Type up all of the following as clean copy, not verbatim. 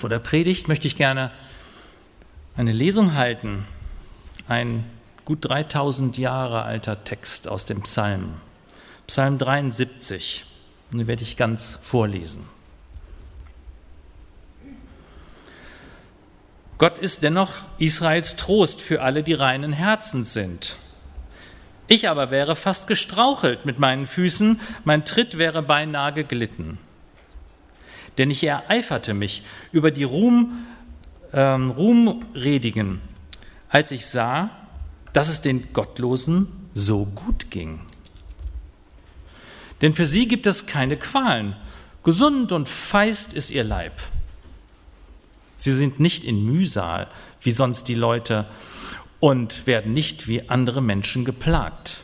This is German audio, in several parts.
Vor der Predigt möchte ich gerne eine Lesung halten, ein gut 3000 Jahre alter Text aus dem Psalm 73. Und den werde ich ganz vorlesen. Gott ist dennoch Israels Trost für alle, die reinen Herzens sind. Ich aber wäre fast gestrauchelt mit meinen Füßen, mein Tritt wäre beinahe geglitten. Denn ich ereiferte mich über die Ruhmredigen, als ich sah, dass es den Gottlosen so gut ging. Denn für sie gibt es keine Qualen, gesund und feist ist ihr Leib. Sie sind nicht in Mühsal, wie sonst die Leute, und werden nicht wie andere Menschen geplagt.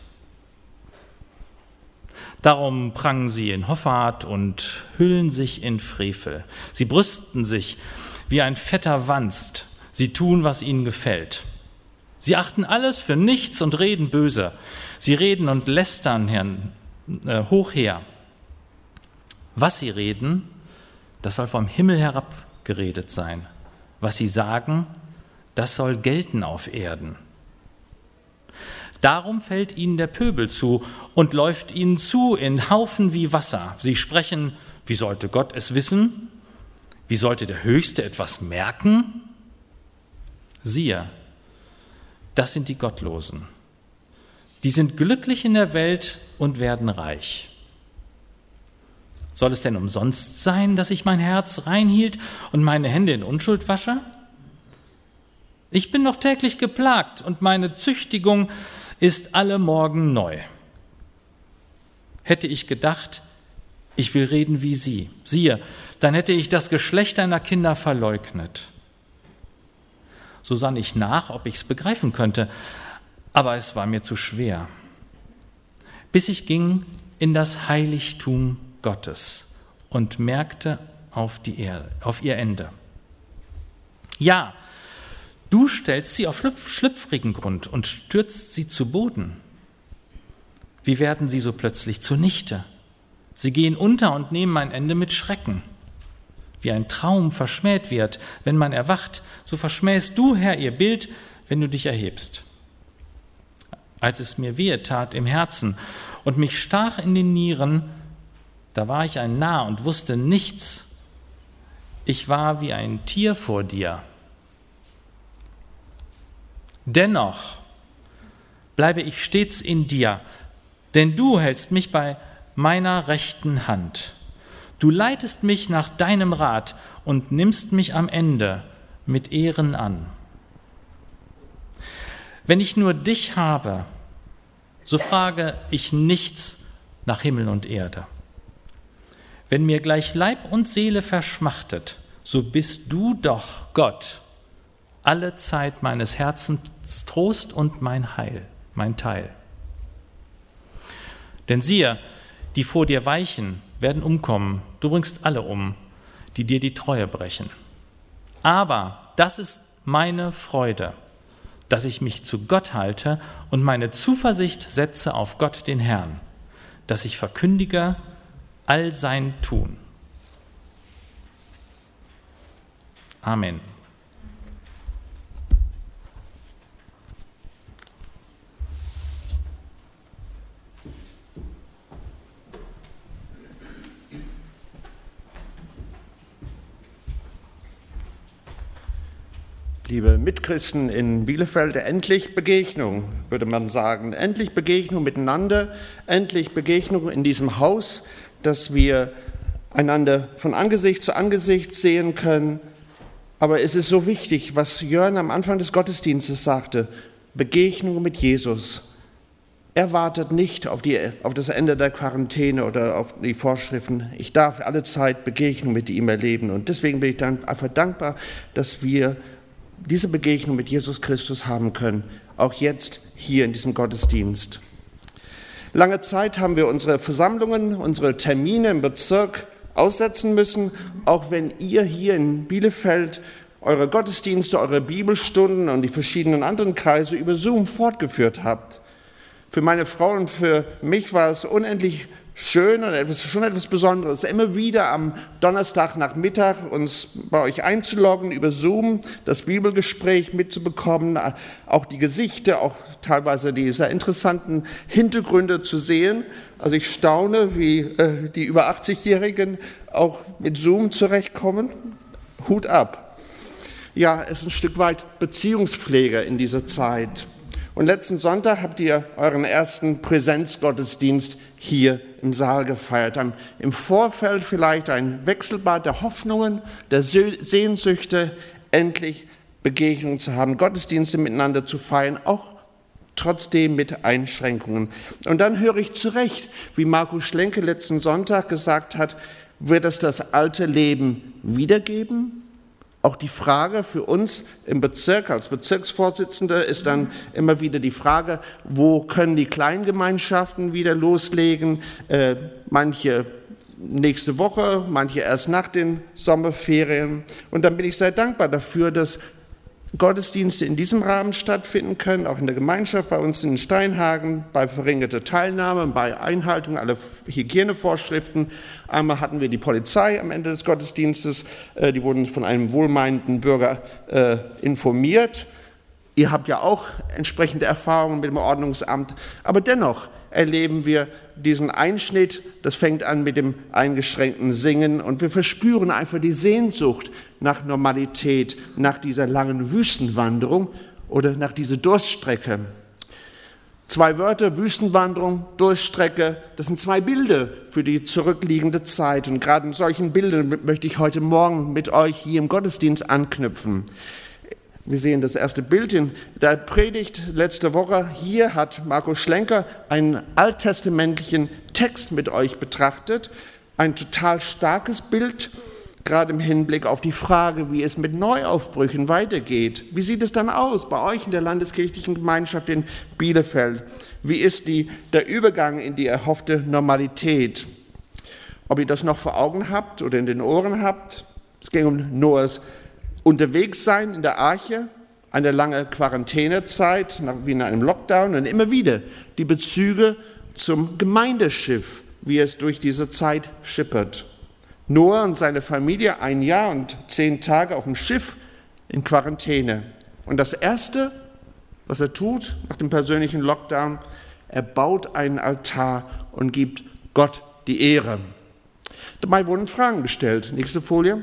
Darum prangen sie in Hoffart und hüllen sich in Frevel. Sie brüsten sich wie ein fetter Wanst. Sie tun, was ihnen gefällt. Sie achten alles für nichts und reden böse. Sie reden und lästern hoch her. Was sie reden, das soll vom Himmel herab geredet sein. Was sie sagen, das soll gelten auf Erden. Darum fällt ihnen der Pöbel zu und läuft ihnen zu in Haufen wie Wasser. Sie sprechen, wie sollte Gott es wissen? Wie sollte der Höchste etwas merken? Siehe, das sind die Gottlosen. Die sind glücklich in der Welt und werden reich. Soll es denn umsonst sein, dass ich mein Herz reinhielt und meine Hände in Unschuld wasche? Ich bin noch täglich geplagt und meine Züchtigung ist alle Morgen neu. Hätte ich gedacht, ich will reden wie sie, siehe, dann hätte ich das Geschlecht deiner Kinder verleugnet. So sann ich nach, ob ich's begreifen könnte, aber es war mir zu schwer. Bis ich ging in das Heiligtum Gottes und merkte auf ihr Ende. Ja, du stellst sie auf schlüpfrigen Grund und stürzt sie zu Boden. Wie werden sie so plötzlich zunichte? Sie gehen unter und nehmen ein Ende mit Schrecken. Wie ein Traum verschmäht wird, wenn man erwacht, so verschmähst du, Herr, ihr Bild, wenn du dich erhebst. Als es mir wehe tat im Herzen und mich stach in den Nieren, da war ich ein Narr und wusste nichts. Ich war wie ein Tier vor dir. Dennoch bleibe ich stets in dir, denn du hältst mich bei meiner rechten Hand. Du leitest mich nach deinem Rat und nimmst mich am Ende mit Ehren an. Wenn ich nur dich habe, so frage ich nichts nach Himmel und Erde. Wenn mir gleich Leib und Seele verschmachtet, so bist du doch, Gott, alle Zeit meines Herzens Trost und mein Heil, mein Teil. Denn siehe, die vor dir weichen, werden umkommen. Du bringst alle um, die dir die Treue brechen. Aber das ist meine Freude, dass ich mich zu Gott halte und meine Zuversicht setze auf Gott, den Herrn, dass ich verkündige all sein Tun. Amen. Liebe Mitchristen in Bielefeld, endlich Begegnung, würde man sagen. Endlich Begegnung miteinander, endlich Begegnung in diesem Haus, dass wir einander von Angesicht zu Angesicht sehen können. Aber es ist so wichtig, was Jörn am Anfang des Gottesdienstes sagte, Begegnung mit Jesus. Er wartet nicht auf das Ende der Quarantäne oder auf die Vorschriften. Ich darf alle Zeit Begegnung mit ihm erleben. Und deswegen bin ich dann einfach dankbar, dass wir diese Begegnung mit Jesus Christus haben können, auch jetzt hier in diesem Gottesdienst. Lange Zeit haben wir unsere Versammlungen, unsere Termine im Bezirk aussetzen müssen, auch wenn ihr hier in Bielefeld eure Gottesdienste, eure Bibelstunden und die verschiedenen anderen Kreise über Zoom fortgeführt habt. Für meine Frau und für mich war es unendlich schön und schon etwas Besonderes, immer wieder am Donnerstagnachmittag uns bei euch einzuloggen, über Zoom das Bibelgespräch mitzubekommen, auch die Gesichter, auch teilweise die sehr interessanten Hintergründe zu sehen. Also ich staune, wie die über 80-Jährigen auch mit Zoom zurechtkommen. Hut ab. Ja, es ist ein Stück weit Beziehungspflege in dieser Zeit. Und letzten Sonntag habt ihr euren ersten Präsenzgottesdienst hier im Saal gefeiert. Im Vorfeld vielleicht ein Wechselbad der Hoffnungen, der Sehnsüchte, endlich Begegnungen zu haben, Gottesdienste miteinander zu feiern, auch trotzdem mit Einschränkungen. Und dann höre ich zurecht, wie Markus Schlenke letzten Sonntag gesagt hat, wird es das alte Leben wiedergeben? Auch die Frage für uns im Bezirk, als Bezirksvorsitzender, ist dann immer wieder die Frage, wo können die Kleingemeinschaften wieder loslegen? Manche nächste Woche, manche erst nach den Sommerferien. Und dann bin ich sehr dankbar dafür, dass Gottesdienste in diesem Rahmen stattfinden können, auch in der Gemeinschaft bei uns in Steinhagen, bei verringerter Teilnahme, bei Einhaltung aller Hygienevorschriften. Einmal hatten wir die Polizei am Ende des Gottesdienstes, die wurden von einem wohlmeinenden Bürger informiert. Ihr habt ja auch entsprechende Erfahrungen mit dem Ordnungsamt, aber dennoch erleben wir diesen Einschnitt, das fängt an mit dem eingeschränkten Singen und wir verspüren einfach die Sehnsucht nach Normalität, nach dieser langen Wüstenwanderung oder nach dieser Durststrecke. 2 Wörter, Wüstenwanderung, Durststrecke, das sind 2 Bilder für die zurückliegende Zeit und gerade in solchen Bildern möchte ich heute Morgen mit euch hier im Gottesdienst anknüpfen. Wir sehen das erste Bild in der Predigt letzte Woche. Hier hat Markus Schlenker einen alttestamentlichen Text mit euch betrachtet. Ein total starkes Bild, gerade im Hinblick auf die Frage, wie es mit Neuaufbrüchen weitergeht. Wie sieht es dann aus bei euch in der landeskirchlichen Gemeinschaft in Bielefeld? Wie ist der Übergang in die erhoffte Normalität? Ob ihr das noch vor Augen habt oder in den Ohren habt? Es ging um Noahs Unterwegssein in der Arche, eine lange Quarantänezeit, wie in einem Lockdown und immer wieder die Bezüge zum Gemeindeschiff, wie es durch diese Zeit schippert. Noah und seine Familie 1 Jahr und 10 Tage auf dem Schiff in Quarantäne. Und das Erste, was er tut nach dem persönlichen Lockdown, er baut einen Altar und gibt Gott die Ehre. Dabei wurden Fragen gestellt. Nächste Folie.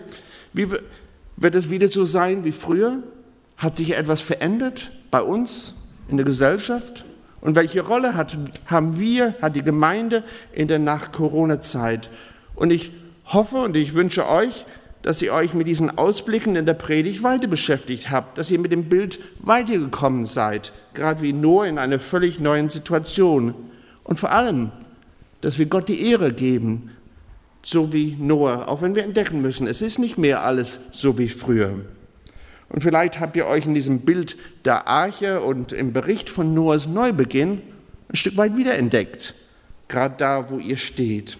Wird es wieder so sein wie früher? Hat sich etwas verändert bei uns in der Gesellschaft? Und welche Rolle hat die Gemeinde in der Nach-Corona-Zeit? Und ich hoffe und ich wünsche euch, dass ihr euch mit diesen Ausblicken in der Predigt weiter beschäftigt habt, dass ihr mit dem Bild weitergekommen seid, gerade wie Noah in einer völlig neuen Situation. Und vor allem, dass wir Gott die Ehre geben, so wie Noah, auch wenn wir entdecken müssen, es ist nicht mehr alles so wie früher. Und vielleicht habt ihr euch in diesem Bild der Arche und im Bericht von Noahs Neubeginn ein Stück weit wiederentdeckt, gerade da, wo ihr steht.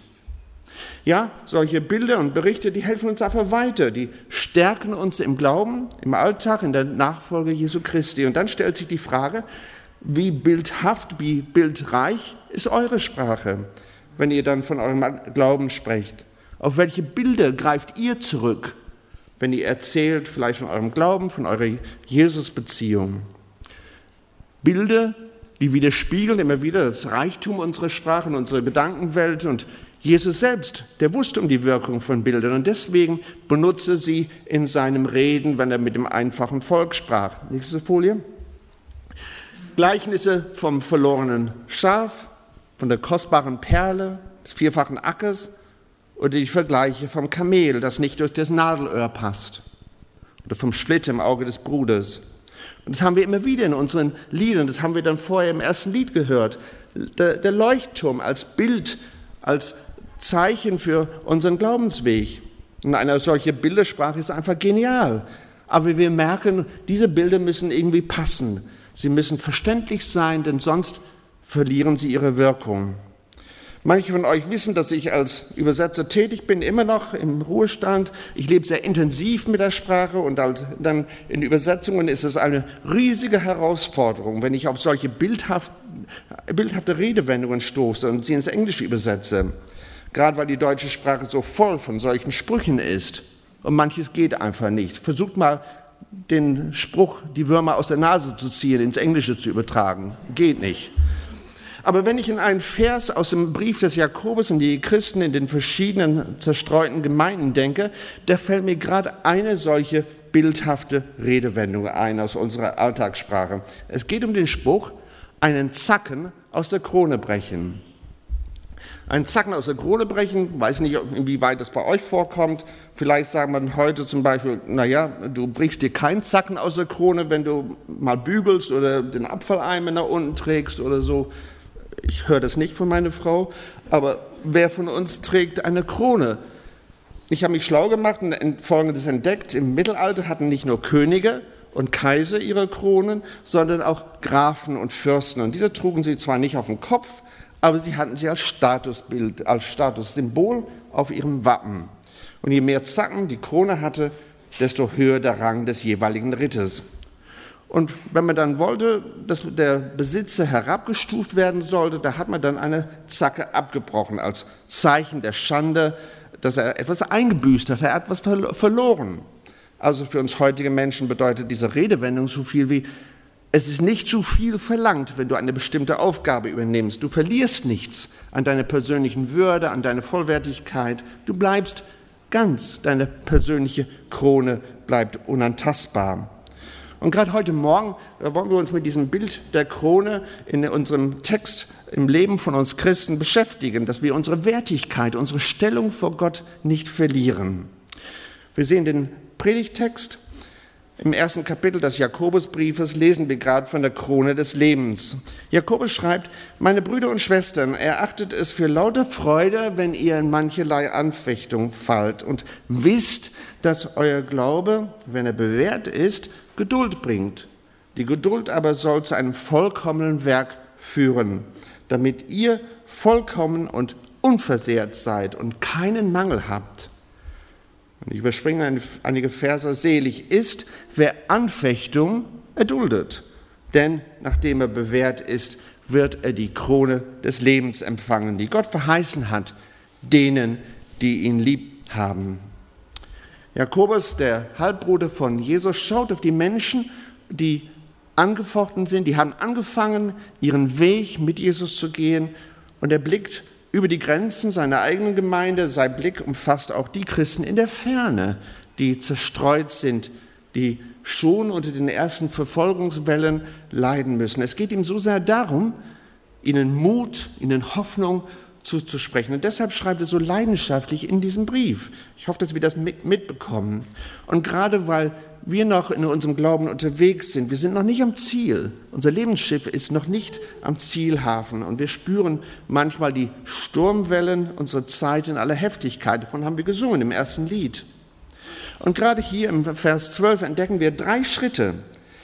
Ja, solche Bilder und Berichte, die helfen uns einfach weiter, die stärken uns im Glauben, im Alltag, in der Nachfolge Jesu Christi. Und dann stellt sich die Frage, wie bildhaft, wie bildreich ist eure Sprache, wenn ihr dann von eurem Glauben sprecht? Auf welche Bilder greift ihr zurück, wenn ihr erzählt, vielleicht von eurem Glauben, von eurer Jesus-Beziehung? Bilder, die widerspiegeln immer wieder das Reichtum unserer Sprache und unserer Gedankenwelt. Und Jesus selbst, der wusste um die Wirkung von Bildern und deswegen benutzte sie in seinem Reden, wenn er mit dem einfachen Volk sprach. Nächste Folie. Gleichnisse vom verlorenen Schaf, von der kostbaren Perle, des 4-fachen Ackers oder die Vergleiche vom Kamel, das nicht durch das Nadelöhr passt oder vom Split im Auge des Bruders. Und das haben wir immer wieder in unseren Liedern, das haben wir dann vorher im ersten Lied gehört. Der Leuchtturm als Bild, als Zeichen für unseren Glaubensweg. Und eine solche Bildersprache ist einfach genial. Aber wir merken, diese Bilder müssen irgendwie passen. Sie müssen verständlich sein, denn sonst verlieren sie ihre Wirkung. Manche von euch wissen, dass ich als Übersetzer tätig bin, immer noch im Ruhestand. Ich lebe sehr intensiv mit der Sprache und dann in Übersetzungen ist es eine riesige Herausforderung, wenn ich auf solche bildhafte Redewendungen stoße und sie ins Englische übersetze. Gerade weil die deutsche Sprache so voll von solchen Sprüchen ist. Und manches geht einfach nicht. Versucht mal, den Spruch, die Würmer aus der Nase zu ziehen, ins Englische zu übertragen. Geht nicht. Aber wenn ich in einen Vers aus dem Brief des Jakobus an die Christen in den verschiedenen zerstreuten Gemeinden denke, da fällt mir gerade eine solche bildhafte Redewendung ein aus unserer Alltagssprache. Es geht um den Spruch, einen Zacken aus der Krone brechen. Einen Zacken aus der Krone brechen, weiß nicht, inwieweit das bei euch vorkommt. Vielleicht sagt man heute zum Beispiel, naja, du brichst dir keinen Zacken aus der Krone, wenn du mal bügelst oder den Abfalleimer nach unten trägst oder so. Ich höre das nicht von meiner Frau, aber wer von uns trägt eine Krone? Ich habe mich schlau gemacht und Folgendes entdeckt. Im Mittelalter hatten nicht nur Könige und Kaiser ihre Kronen, sondern auch Grafen und Fürsten. Und diese trugen sie zwar nicht auf dem Kopf, aber sie hatten sie als Statusbild, als Statussymbol auf ihrem Wappen. Und je mehr Zacken die Krone hatte, desto höher der Rang des jeweiligen Ritters. Und wenn man dann wollte, dass der Besitzer herabgestuft werden sollte, da hat man dann eine Zacke abgebrochen als Zeichen der Schande, dass er etwas eingebüßt hat, er hat etwas verloren. Also für uns heutige Menschen bedeutet diese Redewendung so viel wie, es ist nicht zu viel verlangt, wenn du eine bestimmte Aufgabe übernimmst. Du verlierst nichts an deiner persönlichen Würde, an deiner Vollwertigkeit. Du bleibst ganz, deine persönliche Krone bleibt unantastbar. Und gerade heute Morgen wollen wir uns mit diesem Bild der Krone in unserem Text im Leben von uns Christen beschäftigen, dass wir unsere Wertigkeit, unsere Stellung vor Gott nicht verlieren. Wir sehen den Predigttext. Im ersten Kapitel des Jakobusbriefes lesen wir gerade von der Krone des Lebens. Jakobus schreibt, meine Brüder und Schwestern, erachtet es für lauter Freude, wenn ihr in mancherlei Anfechtung fallt und wisst, dass euer Glaube, wenn er bewährt ist, Geduld bringt. Die Geduld aber soll zu einem vollkommenen Werk führen, damit ihr vollkommen und unversehrt seid und keinen Mangel habt. Und ich überspringe einige Verse. Selig ist, wer Anfechtung erduldet, denn nachdem er bewährt ist, wird er die Krone des Lebens empfangen, die Gott verheißen hat, denen, die ihn lieb haben. Jakobus, der Halbbruder von Jesus, schaut auf die Menschen, die angefochten sind, die haben angefangen, ihren Weg mit Jesus zu gehen, und er blickt über die Grenzen seiner eigenen Gemeinde. Sein Blick umfasst auch die Christen in der Ferne, die zerstreut sind, die schon unter den ersten Verfolgungswellen leiden müssen. Es geht ihm so sehr darum, ihnen Mut, ihnen Hoffnung zuzusprechen. Und deshalb schreibt er so leidenschaftlich in diesem Brief. Ich hoffe, dass wir das mitbekommen. Und gerade weil wir noch in unserem Glauben unterwegs sind, wir sind noch nicht am Ziel. Unser Lebensschiff ist noch nicht am Zielhafen. Und wir spüren manchmal die Sturmwellen unserer Zeit in aller Heftigkeit. Davon haben wir gesungen im ersten Lied. Und gerade hier im Vers 12 entdecken wir 3 Schritte,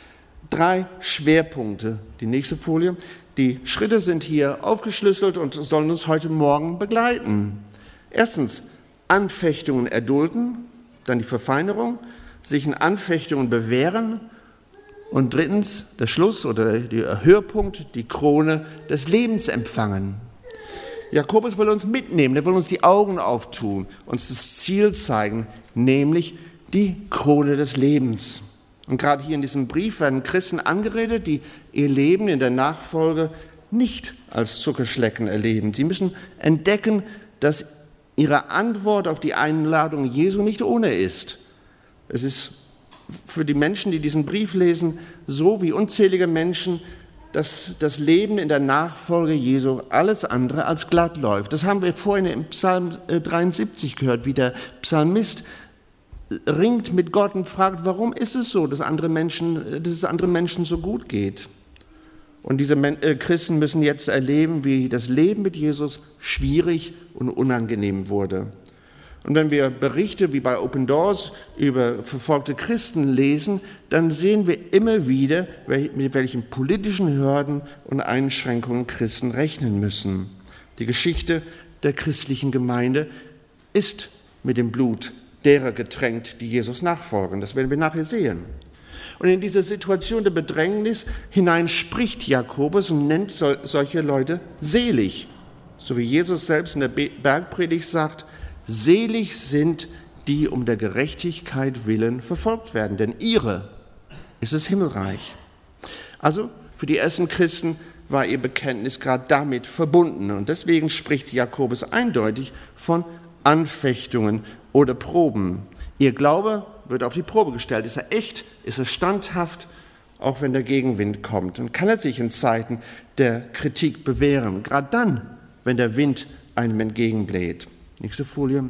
3 Schwerpunkte. Die nächste Folie. Die Schritte sind hier aufgeschlüsselt und sollen uns heute Morgen begleiten. Erstens, Anfechtungen erdulden, dann die Verfeinerung, sich in Anfechtungen bewähren und drittens, der Schluss oder der Höhepunkt, die Krone des Lebens empfangen. Jakobus will uns mitnehmen, er will uns die Augen auftun, uns das Ziel zeigen, nämlich die Krone des Lebens. Und gerade hier in diesem Brief werden Christen angeredet, die ihr Leben in der Nachfolge nicht als Zuckerschlecken erleben. Sie müssen entdecken, dass ihre Antwort auf die Einladung Jesu nicht ohne ist. Es ist für die Menschen, die diesen Brief lesen, so wie unzählige Menschen, dass das Leben in der Nachfolge Jesu alles andere als glatt läuft. Das haben wir vorhin im Psalm 73 gehört, wie der Psalmist ringt mit Gott und fragt, warum ist es so, dass es anderen Menschen so gut geht? Und diese Christen müssen jetzt erleben, wie das Leben mit Jesus schwierig und unangenehm wurde. Und wenn wir Berichte wie bei Open Doors über verfolgte Christen lesen, dann sehen wir immer wieder, mit welchen politischen Hürden und Einschränkungen Christen rechnen müssen. Die Geschichte der christlichen Gemeinde ist mit dem Blut derer getränkt, die Jesus nachfolgen. Das werden wir nachher sehen. Und in diese Situation der Bedrängnis hinein spricht Jakobus und nennt solche Leute selig. So wie Jesus selbst in der Bergpredigt sagt, selig sind die um der Gerechtigkeit willen verfolgt werden, denn ihre ist das Himmelreich. Also für die ersten Christen war ihr Bekenntnis gerade damit verbunden. Und deswegen spricht Jakobus eindeutig von Anfechtungen oder Proben. Ihr Glaube wird auf die Probe gestellt. Ist er echt? Ist er standhaft? Auch wenn der Gegenwind kommt. Und kann er sich in Zeiten der Kritik bewähren? Gerade dann, wenn der Wind einem entgegenbläht. Nächste Folie.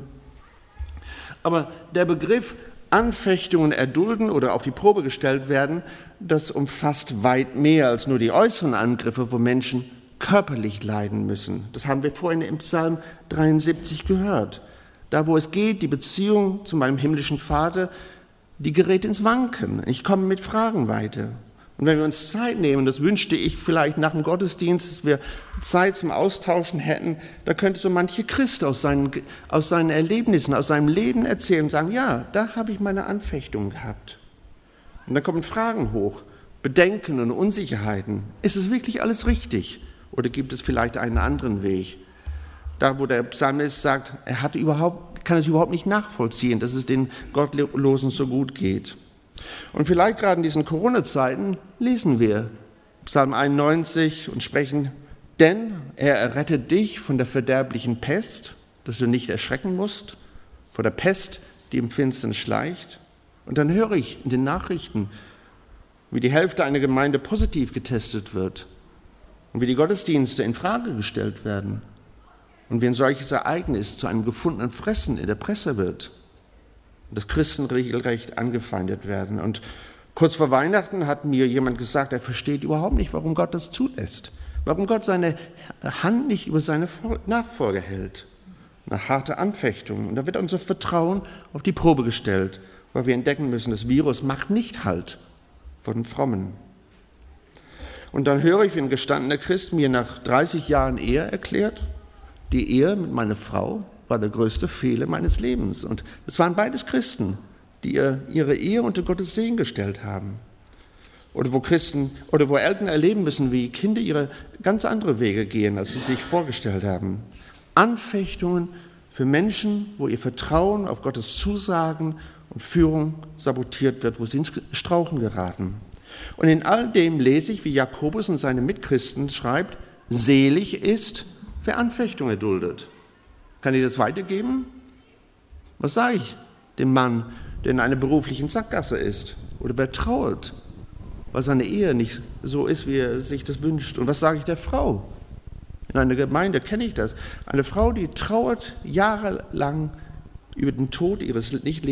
Aber der Begriff Anfechtungen erdulden oder auf die Probe gestellt werden, das umfasst weit mehr als nur die äußeren Angriffe, wo Menschen körperlich leiden müssen. Das haben wir vorhin im Psalm 73 gehört. Da, wo es geht, die Beziehung zu meinem himmlischen Vater, die gerät ins Wanken. Ich komme mit Fragen weiter. Und wenn wir uns Zeit nehmen, das wünschte ich vielleicht nach dem Gottesdienst, dass wir Zeit zum Austauschen hätten, da könnte so manche Christ aus seinen Erlebnissen, aus seinem Leben erzählen und sagen, ja, da habe ich meine Anfechtung gehabt. Und dann kommen Fragen hoch, Bedenken und Unsicherheiten. Ist es wirklich alles richtig? Oder gibt es vielleicht einen anderen Weg? Da, wo der Psalmist sagt, kann es überhaupt nicht nachvollziehen, dass es den Gottlosen so gut geht. Und vielleicht gerade in diesen Corona-Zeiten lesen wir Psalm 91 und sprechen, denn er errettet dich von der verderblichen Pest, dass du nicht erschrecken musst, vor der Pest, die im Finstern schleicht. Und dann höre ich in den Nachrichten, wie die Hälfte einer Gemeinde positiv getestet wird und wie die Gottesdienste in Frage gestellt werden und wie ein solches Ereignis zu einem gefundenen Fressen in der Presse wird. dass Christen regelrecht angefeindet werden. Und kurz vor Weihnachten hat mir jemand gesagt, er versteht überhaupt nicht, warum Gott das zulässt. Warum Gott seine Hand nicht über seine Nachfolger hält. Eine harte Anfechtung. Und da wird unser Vertrauen auf die Probe gestellt, weil wir entdecken müssen, das Virus macht nicht Halt vor den Frommen. Und dann höre ich, wie ein gestandener Christ mir nach 30 Jahren Ehe erklärt, die Ehe mit meiner Frau war der größte Fehler meines Lebens. Und es waren beides Christen, die ihre Ehe unter Gottes Segen gestellt haben. Oder wo Eltern erleben müssen, wie Kinder ihre ganz andere Wege gehen, als sie sich vorgestellt haben. Anfechtungen für Menschen, wo ihr Vertrauen auf Gottes Zusagen und Führung sabotiert wird, wo sie ins Strauchen geraten. Und in all dem lese ich, wie Jakobus und seine Mitchristen schreibt, selig ist, wer Anfechtung erduldet. Kann ich das weitergeben? Was sage ich dem Mann, der in einer beruflichen Sackgasse ist? Oder wer trauert, weil seine Ehe nicht so ist, wie er sich das wünscht? Und was sage ich der Frau? In einer Gemeinde kenne ich das. Eine Frau, die trauert jahrelang über den Tod ihres nicht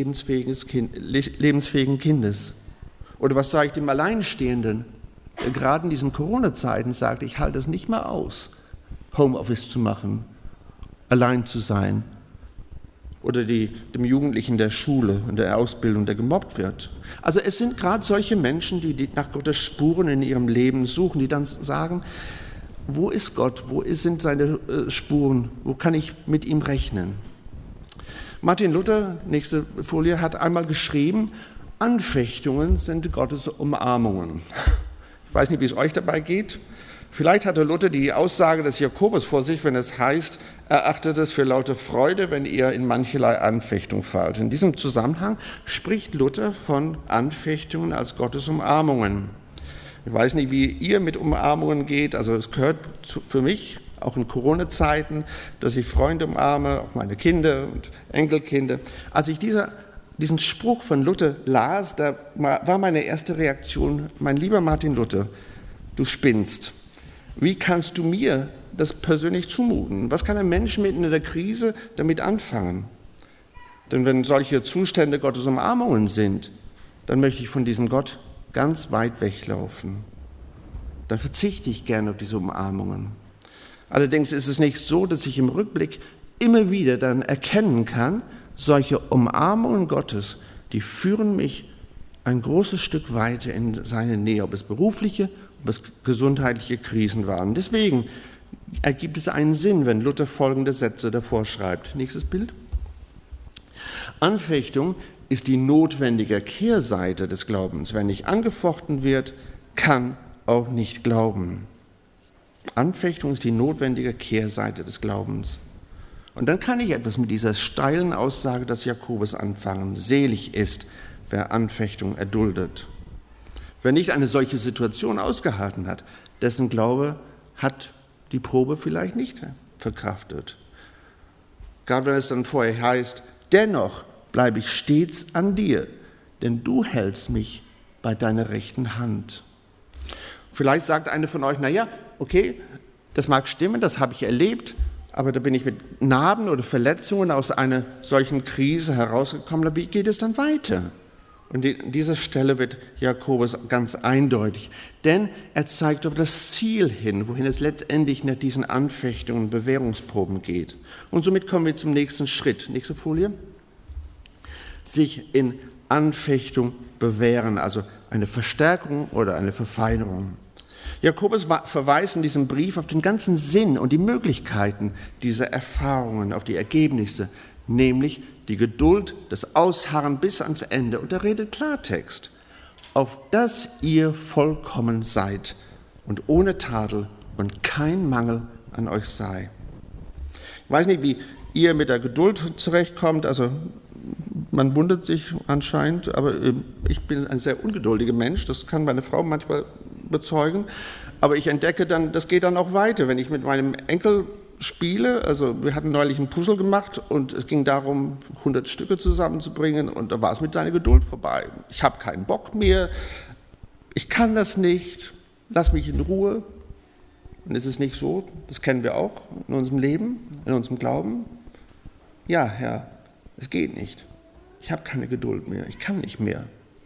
lebensfähigen Kindes. Oder was sage ich dem Alleinstehenden, der gerade in diesen Corona-Zeiten sagt, ich halte es nicht mehr aus, Homeoffice zu machen, allein zu sein. Oder dem Jugendlichen der Schule und der Ausbildung, der gemobbt wird. Also es sind gerade solche Menschen, die nach Gottes Spuren in ihrem Leben suchen, die dann sagen, wo ist Gott, sind seine Spuren, wo kann ich mit ihm rechnen? Martin Luther, nächste Folie, hat einmal geschrieben, Anfechtungen sind Gottes Umarmungen. Ich weiß nicht, wie es euch dabei geht. Vielleicht hatte Luther die Aussage des Jakobus vor sich, wenn es heißt, erachtet es für lauter Freude, wenn ihr in mancherlei Anfechtung fallt. In diesem Zusammenhang spricht Luther von Anfechtungen als Gottes Umarmungen. Ich weiß nicht, wie ihr mit Umarmungen geht. Also es gehört für mich, auch in Corona-Zeiten, dass ich Freunde umarme, auch meine Kinder und Enkelkinder. Als ich diesen Spruch von Luther las, da war meine erste Reaktion, mein lieber Martin Luther, du spinnst. Wie kannst du mir das persönlich zumuten? Was kann ein Mensch mitten in der Krise damit anfangen? Denn wenn solche Zustände Gottes Umarmungen sind, dann möchte ich von diesem Gott ganz weit weglaufen. Dann verzichte ich gerne auf diese Umarmungen. Allerdings ist es nicht so, dass ich im Rückblick immer wieder dann erkennen kann, solche Umarmungen Gottes, die führen mich ein großes Stück weiter in seine Nähe, ob es berufliche, ob es gesundheitliche Krisen waren. Deswegen ergibt es einen Sinn, wenn Luther folgende Sätze davor schreibt. Nächstes Bild. Anfechtung ist die notwendige Kehrseite des Glaubens. Wer nicht angefochten wird, kann auch nicht glauben. Anfechtung ist die notwendige Kehrseite des Glaubens. Und dann kann ich etwas mit dieser steilen Aussage des Jakobus anfangen. Selig ist, wer Anfechtung erduldet. Wer nicht eine solche Situation ausgehalten hat, dessen Glaube hat die Probe vielleicht nicht verkraftet. Gerade wenn es dann vorher heißt, dennoch bleibe ich stets an dir, denn du hältst mich bei deiner rechten Hand. Vielleicht sagt eine von euch, naja, okay, das mag stimmen, das habe ich erlebt, aber da bin ich mit Narben oder Verletzungen aus einer solchen Krise herausgekommen. Wie geht es dann weiter? Und an dieser Stelle wird Jakobus ganz eindeutig, denn er zeigt auf das Ziel hin, wohin es letztendlich nach diesen Anfechtungen und Bewährungsproben geht. Und somit kommen wir zum nächsten Schritt. Nächste Folie. Sich in Anfechtung bewähren, also eine Verstärkung oder eine Verfeinerung. Jakobus verweist in diesem Brief auf den ganzen Sinn und die Möglichkeiten dieser Erfahrungen, auf die Ergebnisse, nämlich die Geduld, das Ausharren bis ans Ende. Und er redet Klartext, auf dass ihr vollkommen seid und ohne Tadel und kein Mangel an euch sei. Ich weiß nicht, wie ihr mit der Geduld zurechtkommt, also man wundert sich anscheinend, aber ich bin ein sehr ungeduldiger Mensch, das kann meine Frau manchmal bezeugen, aber ich entdecke dann, das geht dann auch weiter, wenn ich mit meinem Enkel spiele, also wir hatten neulich ein Puzzle gemacht und es ging darum, 100 Stücke zusammenzubringen und da war es mit seiner Geduld vorbei. Ich habe keinen Bock mehr, ich kann das nicht, lass mich in Ruhe. Und ist es nicht so, das kennen wir auch in unserem Leben, in unserem Glauben? Ja, Herr, es geht nicht. Ich habe keine Geduld mehr, ich kann nicht mehr.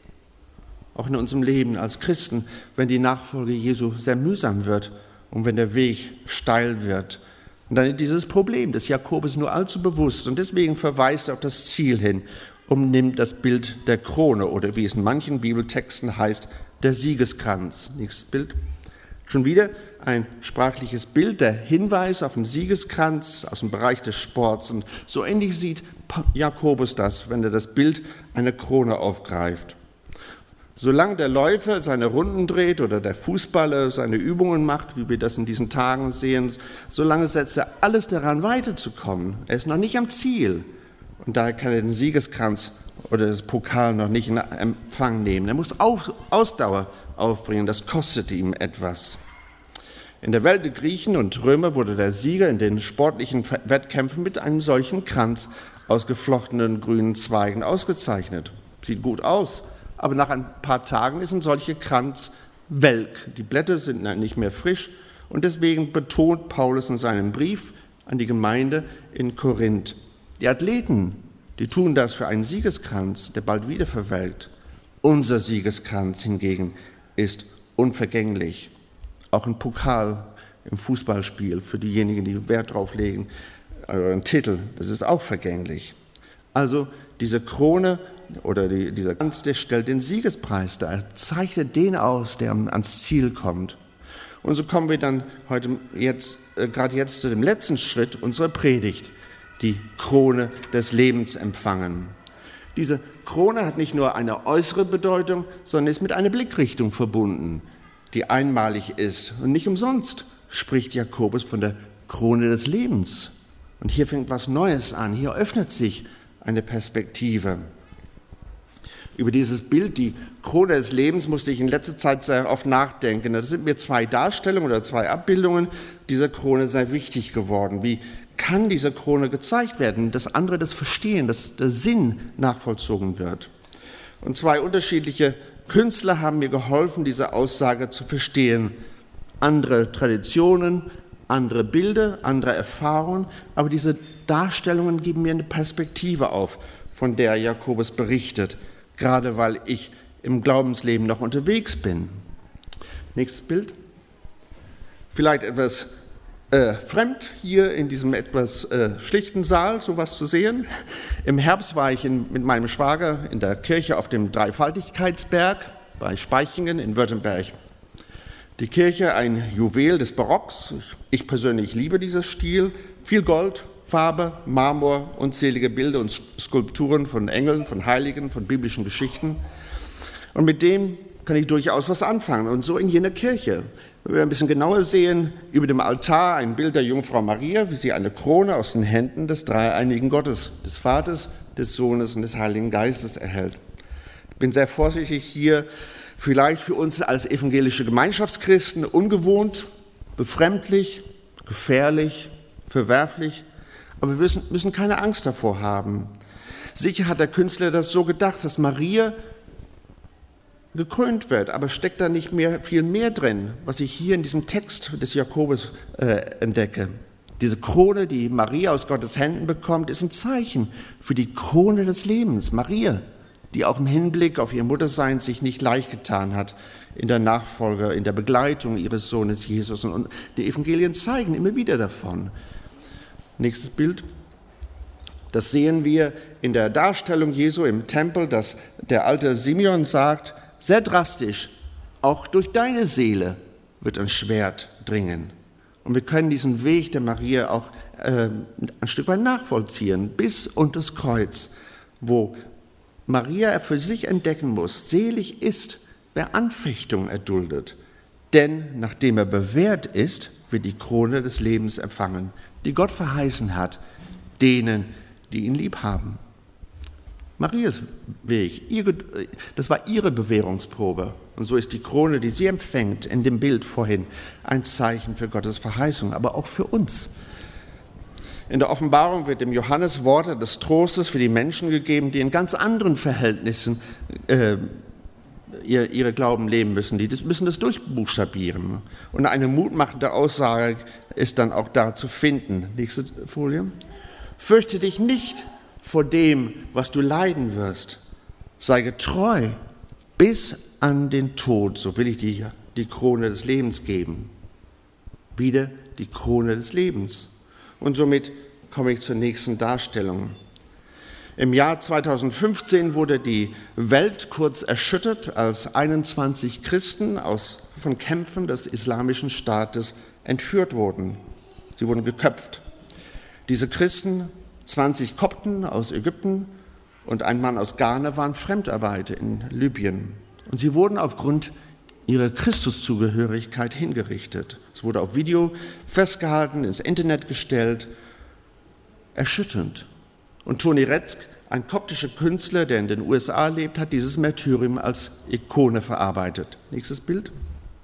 Auch in unserem Leben als Christen, wenn die Nachfolge Jesu sehr mühsam wird und wenn der Weg steil wird. Und dann ist dieses Problem des Jakobus nur allzu bewusst und deswegen verweist er auf das Ziel hin und nimmt das Bild der Krone oder wie es in manchen Bibeltexten heißt, der Siegeskranz. Nächstes Bild. Schon wieder ein sprachliches Bild, der Hinweis auf den Siegeskranz aus dem Bereich des Sports. Und so ähnlich sieht Jakobus das, wenn er das Bild einer Krone aufgreift. Solange der Läufer seine Runden dreht oder der Fußballer seine Übungen macht, wie wir das in diesen Tagen sehen, solange setzt er alles daran, weiterzukommen. Er ist noch nicht am Ziel. Und daher kann er den Siegeskranz oder das Pokal noch nicht in Empfang nehmen. Er muss Ausdauer aufbringen, das kostet ihm etwas. In der Welt der Griechen und Römer wurde der Sieger in den sportlichen Wettkämpfen mit einem solchen Kranz aus geflochtenen grünen Zweigen ausgezeichnet. Sieht gut aus, aber nach ein paar Tagen ist ein solcher Kranz welk. Die Blätter sind nicht mehr frisch und deswegen betont Paulus in seinem Brief an die Gemeinde in Korinth, die Athleten, die tun das für einen Siegeskranz, der bald wieder verwelkt. Unser Siegeskranz hingegen ist unvergänglich. Auch ein Pokal im Fußballspiel für diejenigen, die Wert drauf legen, ein Titel, das ist auch vergänglich. Also diese Krone oder dieser Kranz, der stellt den Siegespreis dar. Er zeichnet den aus, der ans Ziel kommt. Und so kommen wir dann gerade jetzt zu dem letzten Schritt unserer Predigt, die Krone des Lebens empfangen. Diese Krone hat nicht nur eine äußere Bedeutung, sondern ist mit einer Blickrichtung verbunden, die einmalig ist. Und nicht umsonst spricht Jakobus von der Krone des Lebens. Und hier fängt was Neues an. Hier öffnet sich eine Perspektive. Über dieses Bild, die Krone des Lebens, musste ich in letzter Zeit sehr oft nachdenken. Da sind mir 2 Darstellungen oder 2 Abbildungen dieser Krone sehr wichtig geworden. Wie kann diese Krone gezeigt werden, dass andere das verstehen, dass der Sinn nachvollzogen wird? Und 2 unterschiedliche Künstler haben mir geholfen, diese Aussage zu verstehen. Andere Traditionen, andere Bilder, andere Erfahrungen, aber diese Darstellungen geben mir eine Perspektive auf, von der Jakobus berichtet, gerade weil ich im Glaubensleben noch unterwegs bin. Nächstes Bild. Vielleicht etwas fremd, hier in diesem etwas schlichten Saal sowas zu sehen. Im Herbst war ich mit meinem Schwager in der Kirche auf dem Dreifaltigkeitsberg bei Speichingen in Württemberg. Die Kirche, ein Juwel des Barocks. Ich persönlich liebe dieses Stil. Viel Gold, Farbe, Marmor, unzählige Bilder und Skulpturen von Engeln, von Heiligen, von biblischen Geschichten. Und mit dem kann ich durchaus was anfangen. Und so in jener Kirche. Wenn wir ein bisschen genauer sehen, über dem Altar ein Bild der Jungfrau Maria, wie sie eine Krone aus den Händen des dreieinigen Gottes, des Vaters, des Sohnes und des Heiligen Geistes erhält. Ich bin sehr vorsichtig hier, vielleicht für uns als evangelische Gemeinschaftschristen ungewohnt, befremdlich, gefährlich, verwerflich, aber wir müssen keine Angst davor haben. Sicher hat der Künstler das so gedacht, dass Maria gekrönt wird, aber steckt da nicht viel mehr drin, was ich hier in diesem Text des Jakobus entdecke. Diese Krone, die Maria aus Gottes Händen bekommt, ist ein Zeichen für die Krone des Lebens. Maria, die auch im Hinblick auf ihr Muttersein sich nicht leicht getan hat in der Nachfolge, in der Begleitung ihres Sohnes Jesus. Und die Evangelien zeigen immer wieder davon. Nächstes Bild. Das sehen wir in der Darstellung Jesu im Tempel, dass der alte Simeon sagt, sehr drastisch, auch durch deine Seele wird ein Schwert dringen. Und wir können diesen Weg der Maria auch ein Stück weit nachvollziehen, bis unter das Kreuz, wo Maria für sich entdecken muss, selig ist, wer Anfechtung erduldet. Denn nachdem er bewährt ist, wird die Krone des Lebens empfangen, die Gott verheißen hat, denen, die ihn lieb haben. Marias Weg, das war ihre Bewährungsprobe. Und so ist die Krone, die sie empfängt, in dem Bild vorhin, ein Zeichen für Gottes Verheißung, aber auch für uns. In der Offenbarung wird dem Johannes Worte des Trostes für die Menschen gegeben, die in ganz anderen Verhältnissen ihre Glauben leben müssen. Die müssen das durchbuchstabieren. Und eine mutmachende Aussage ist dann auch da zu finden. Nächste Folie. Fürchte dich nicht vor dem, was du leiden wirst. Sei getreu bis an den Tod, so will ich dir die Krone des Lebens geben. Wieder die Krone des Lebens. Und somit komme ich zur nächsten Darstellung. Im Jahr 2015 wurde die Welt kurz erschüttert, als 21 Christen von Kämpfen des Islamischen Staates entführt wurden. Sie wurden geköpft. Diese Christen, 20 Kopten aus Ägypten und ein Mann aus Ghana, waren Fremdarbeiter in Libyen. Und sie wurden aufgrund ihrer Christuszugehörigkeit hingerichtet. Es wurde auf Video festgehalten, ins Internet gestellt. Erschütternd. Und Toni Retzk, ein koptischer Künstler, der in den USA lebt, hat dieses Märtyrium als Ikone verarbeitet. Nächstes Bild.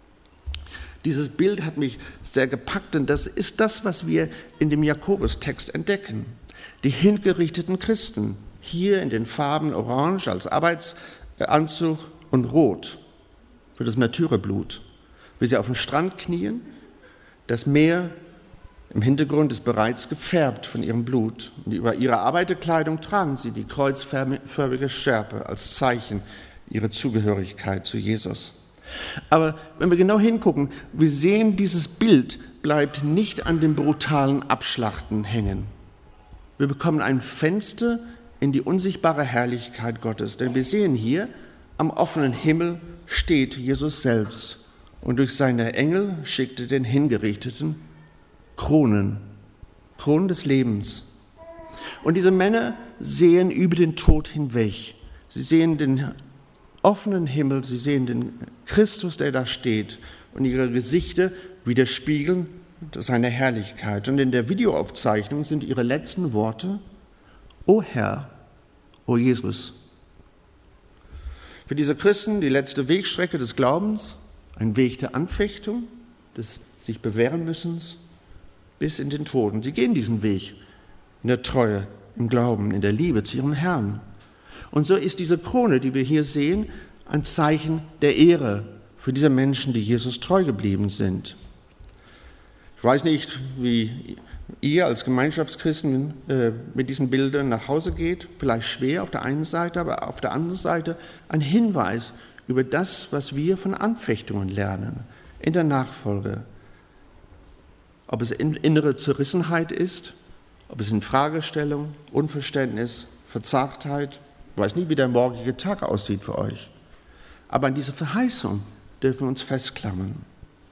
Dieses Bild hat mich sehr gepackt, und das ist das, was wir in dem Jakobus-Text entdecken. Die hingerichteten Christen, hier in den Farben Orange als Arbeitsanzug und Rot für das Märtyrerblut, wie sie auf dem Strand knien. Das Meer im Hintergrund ist bereits gefärbt von ihrem Blut. Und über ihre Arbeiterkleidung tragen sie die kreuzförmige Schärpe als Zeichen ihrer Zugehörigkeit zu Jesus. Aber wenn wir genau hingucken, wir sehen, dieses Bild bleibt nicht an dem brutalen Abschlachten hängen. Wir bekommen ein Fenster in die unsichtbare Herrlichkeit Gottes. Denn wir sehen hier, am offenen Himmel steht Jesus selbst. Und durch seine Engel schickte den Hingerichteten Kronen des Lebens. Und diese Männer sehen über den Tod hinweg. Sie sehen den offenen Himmel, sie sehen den Christus, der da steht. Und ihre Gesichter widerspiegeln seine Herrlichkeit. Und in der Videoaufzeichnung sind ihre letzten Worte: O Herr, o Jesus. Für diese Christen die letzte Wegstrecke des Glaubens, ein Weg der Anfechtung, des sich bewähren müssens, bis in den Tod. Und sie gehen diesen Weg in der Treue, im Glauben, in der Liebe zu ihrem Herrn. Und so ist diese Krone, die wir hier sehen, ein Zeichen der Ehre für diese Menschen, die Jesus treu geblieben sind. Ich weiß nicht, wie ihr als Gemeinschaftschristen mit diesen Bildern nach Hause geht. Vielleicht schwer auf der einen Seite, aber auf der anderen Seite ein Hinweis über das, was wir von Anfechtungen lernen in der Nachfolge. Ob es innere Zerrissenheit ist, ob es in Fragestellung, Unverständnis, Verzagtheit, ich weiß nicht, wie der morgige Tag aussieht für euch. Aber an dieser Verheißung dürfen wir uns festklammern.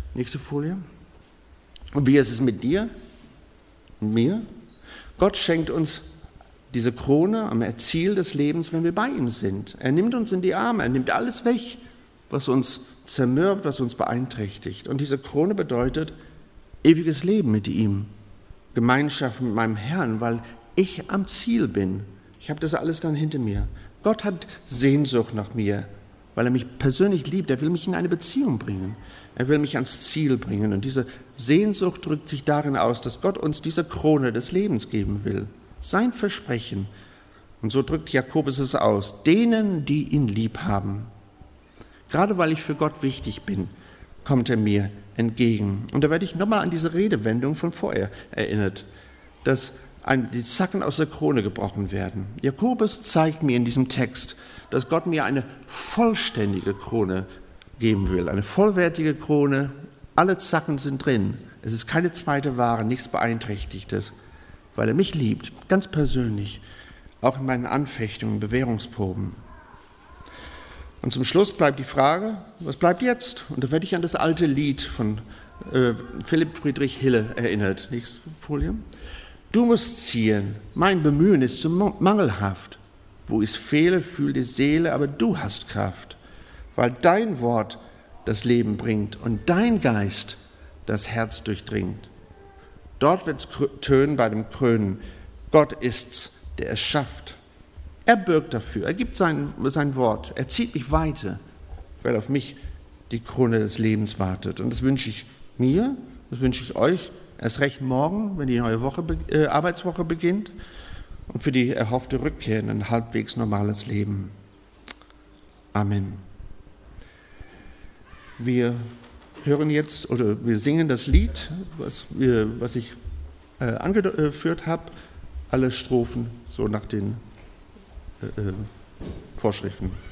Nächste Folie. Und wie ist es mit dir und mir? Gott schenkt uns diese Krone am Ziel des Lebens, wenn wir bei ihm sind. Er nimmt uns in die Arme, er nimmt alles weg, was uns zermürbt, was uns beeinträchtigt. Und diese Krone bedeutet ewiges Leben mit ihm, Gemeinschaft mit meinem Herrn, weil ich am Ziel bin. Ich habe das alles dann hinter mir. Gott hat Sehnsucht nach mir, weil er mich persönlich liebt. Er will mich in eine Beziehung bringen. Er will mich ans Ziel bringen. Und diese Sehnsucht drückt sich darin aus, dass Gott uns diese Krone des Lebens geben will. Sein Versprechen. Und so drückt Jakobus es aus. Denen, die ihn lieb haben. Gerade weil ich für Gott wichtig bin, kommt er mir entgegen. Und da werde ich nochmal an diese Redewendung von vorher erinnert, dass die Zacken aus der Krone gebrochen werden. Jakobus zeigt mir in diesem Text, dass Gott mir eine vollständige Krone geben will, eine vollwertige Krone. Alle Zacken sind drin. Es ist keine zweite Ware, nichts Beeinträchtigtes, weil er mich liebt, ganz persönlich, auch in meinen Anfechtungen, Bewährungsproben. Und zum Schluss bleibt die Frage, was bleibt jetzt? Und da werde ich an das alte Lied von Philipp Friedrich Hille erinnert. Nächste Folie. Du musst ziehen, mein Bemühen ist so mangelhaft. Wo ich fehle, fühlt die Seele, aber du hast Kraft, weil dein Wort das Leben bringt und dein Geist das Herz durchdringt. Dort wird's tönen bei dem Krönen. Gott ist's, der es schafft. Er bürgt dafür, er gibt sein Wort, er zieht mich weiter, weil auf mich die Krone des Lebens wartet. Und das wünsche ich mir, das wünsche ich euch, erst recht morgen, wenn die neue Arbeitswoche beginnt und für die erhoffte Rückkehr in ein halbwegs normales Leben. Amen. Wir hören jetzt oder wir singen das Lied, was ich angeführt habe, alle Strophen so nach den Vorschriften.